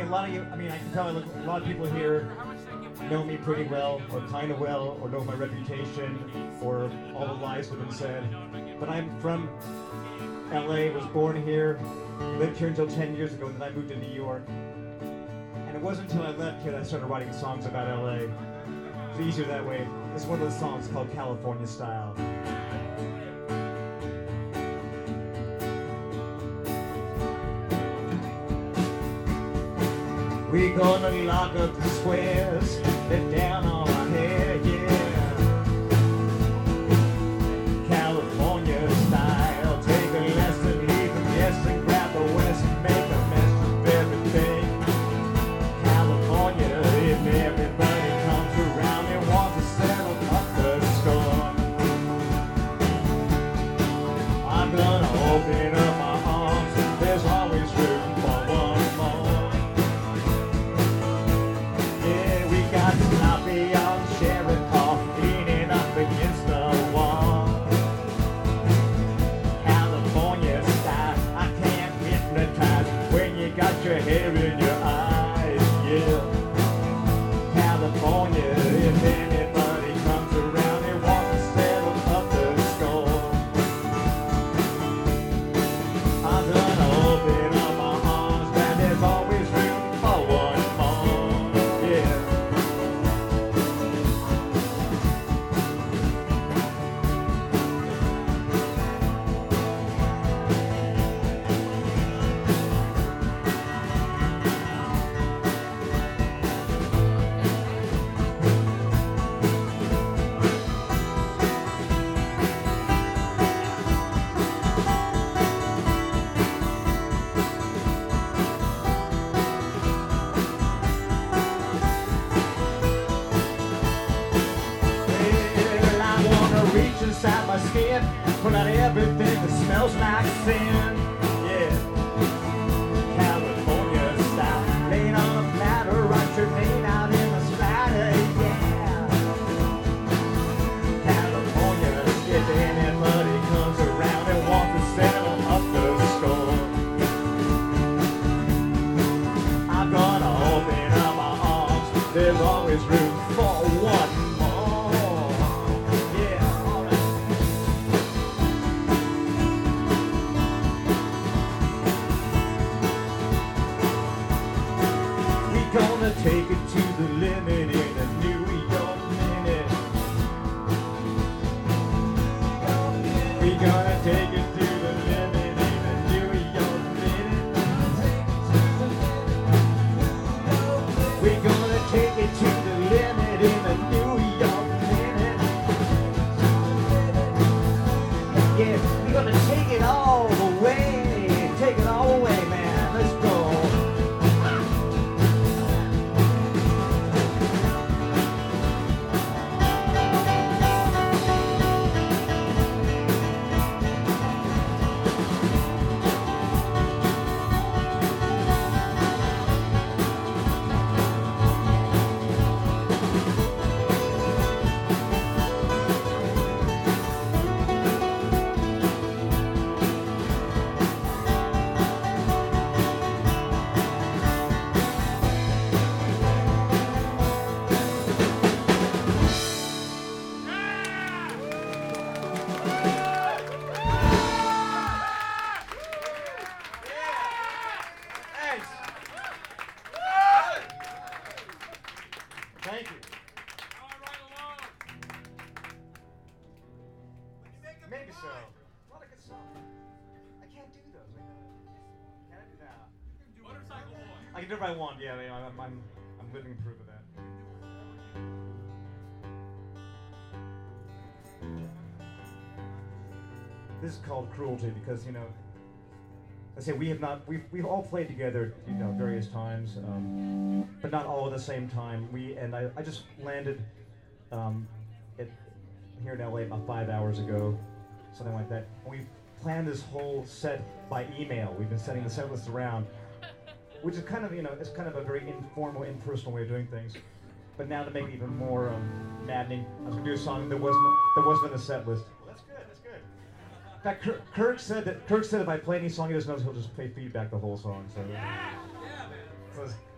a lot of you, I mean, I can tell a lot of people here know me pretty well, or kind of well, or know my reputation, or all the lies that have been said. But I'm from LA, was born here, lived here until 10 years ago, then I moved to New York. And it wasn't until I left here that I started writing songs about LA. It's easier that way. It's one of those songs called California Style. We gonna lock up the squares, let down on our hair, yeah. California style, take a lesson, leave them yes, and grab the west, and make a mess of everything. California, if everybody comes around and wants to settle up the score, I'm gonna open up my arms, there's always room for one more. Got your hair in your eyes, yeah. California, if anybody comes around and wants to settle up the score, I'm gonna open up my arms, and there's always room for one more, yeah. Reach inside my skin, pull out everything that smells like sin, yeah. California style, laying on a platter, write your name out in a splatter, yeah. California, if anybody comes around and wants to settle up the score, I'm gonna open up my arms, there's always room for one more. Gonna take it to the limit in a New York minute. We gonna take it to the limit in a New York minute. We gonna take it to the limit in a New York minute. Yeah, we gonna take it all the way, take it all away, man. Let's go. Thank you. Maybe so. A lot of good songs. I can't do those. Can I do that? Motorcycle Boy. I can do what I want. Yeah, I'm living proof of that. This is called Cruelty because, you know, I say we've all played together, you know, various times, but not all at the same time. I just landed here in LA about 5 hours ago, something like that. And we planned this whole set by email. We've been sending the set list around, which is kind of, you know, it's kind of a very informal, impersonal way of doing things. But now to make it even more maddening, I was gonna do a song that wasn't in the set list. That's good. That's good. In fact, Kirk said if I play any song he doesn't know, he'll just play feedback the whole song. So. Yeah, man. So